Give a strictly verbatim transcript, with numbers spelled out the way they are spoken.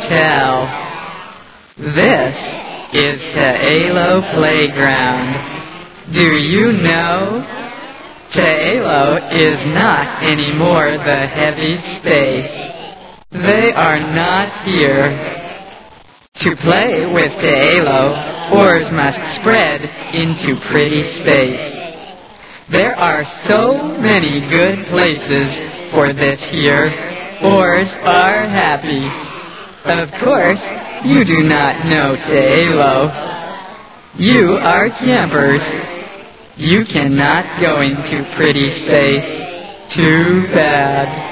tell. This is Ta'Alo Playground. Do you know? Ta'Alo is not anymore the heavy space. They are not here. To play with Ta'Alo, oars must spread into pretty space. There are so many good places for this here. Oars are happy. Of course, you do not know Ta'Alo. You are campers. You cannot go into pretty space. Too bad.